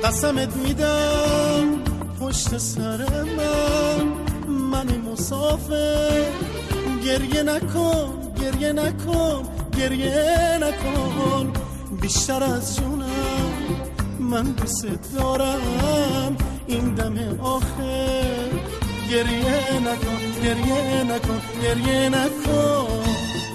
قسمت میدم پشت سر من مسافر، گریه نکن گریه نکن گریه نکن، بیشتر از جونم من دوست دارم این دم آخر، گریه نکن گریه نکن گریه نکن.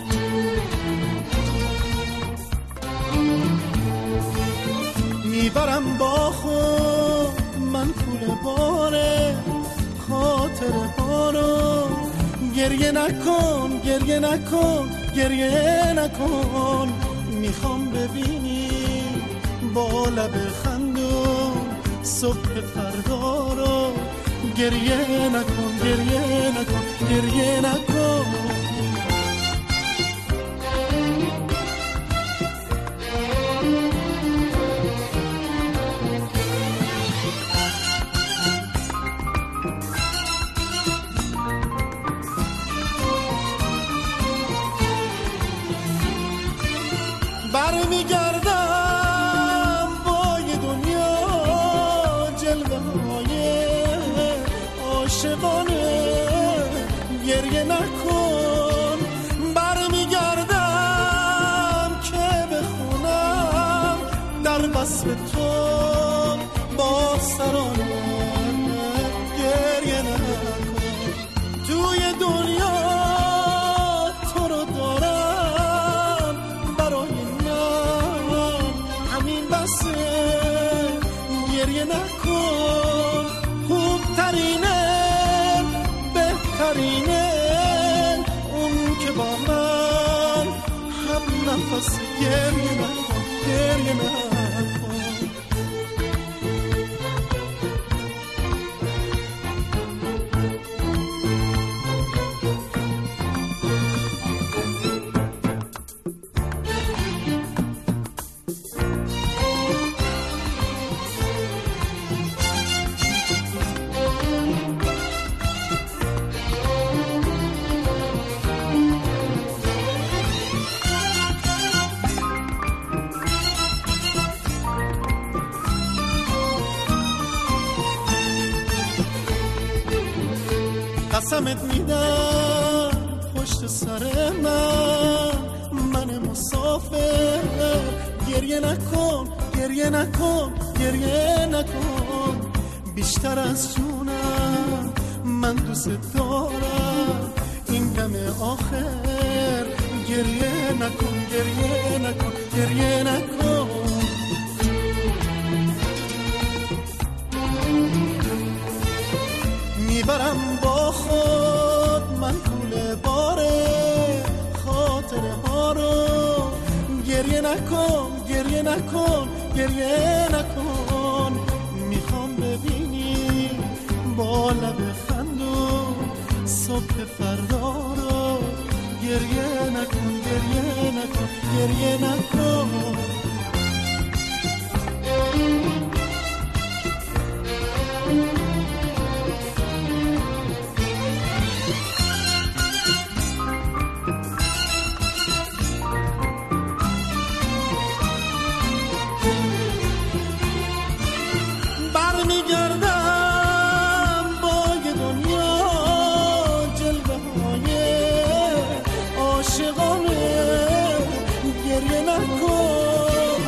میبرم با خود من پول باره خاطره ها رو، گریه نکن گریه نکن گریه نکن، میخوام ببینی با لب خندون صبح فردا رو، گریه نکن گریه نکن گریه نکن. برمیگردم با یه دنیا جلوه های عاشقانه، گریه نکن، برمیگردم که بخونم در وصف تو با سرانه، گریه نکن، توی دنیا تو رو دارم برای گریه نکن، خوبترینه بهترینه اون که با من هم نفس، گریه نکن گریه نکن. قسمت میدم پشت سر من مسافر، گریه نکن گریه نکن گریه نکن، بیشتر از جونم من دوست دارم این دم آخر، گریه نکن گریه نکن گریه نکن. میبرم با خود من پول باره خاطره ها رو، گریه نکن گریه نکن گریه نکن، میخوام ببینی با لب خندون صبح فردا رو، گریه نکن گریه نکن گریه نکن. برمیگردم با یه دنیا جلوه های عاشقانه، گریه نکن،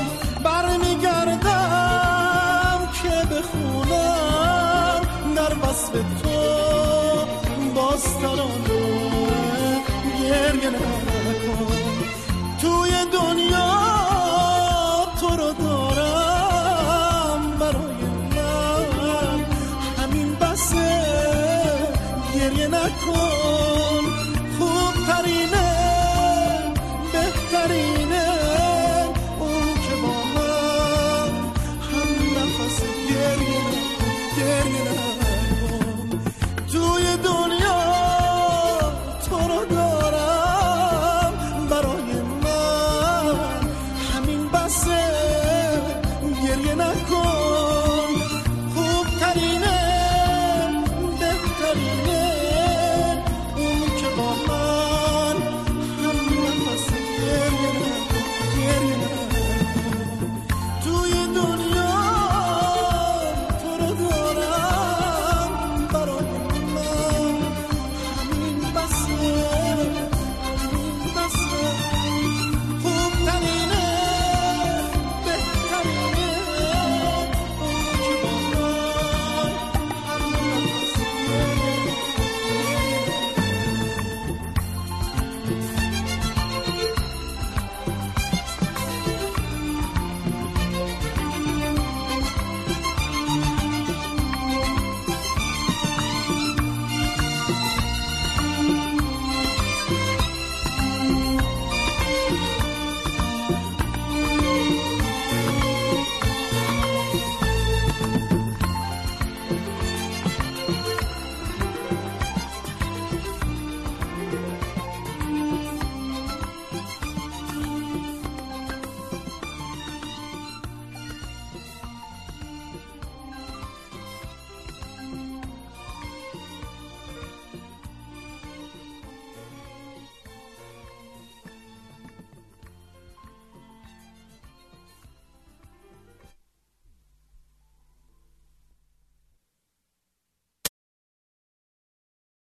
برمیگردم که بخونم در وصف تو باسترانه، گریه نکن، توی دنیا تو رو دارم برای من همین بسه، گریه نکن.